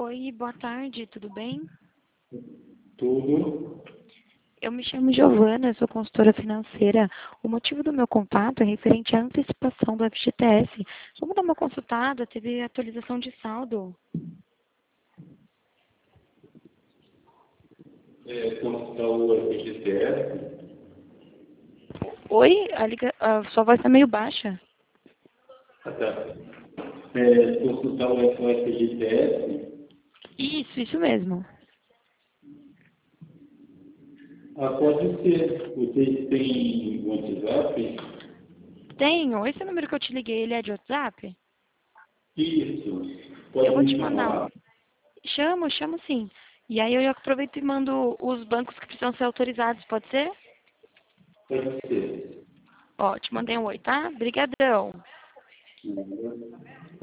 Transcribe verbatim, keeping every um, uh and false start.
Oi, boa tarde, tudo bem? Tudo. Eu me chamo Giovana, sou consultora financeira. O motivo do meu contato é referente à antecipação do F G T S. Vamos dar uma consultada, teve atualização de saldo. É, consultar o F G T S. Oi, a, liga... a sua voz está meio baixa. Ah, tá. É, consultar o F G T S. Isso, isso mesmo. Ah, pode ser. Vocês têm WhatsApp? Tenho. Esse número que eu te liguei, ele é de WhatsApp? Isso. Pode Eu vou te me mandar um. chamar? Chamo, chamo sim. E aí eu aproveito e mando os bancos que precisam ser autorizados, pode ser? Pode ser. Ó, te mandei um oi, tá? Brigadão. Uhum.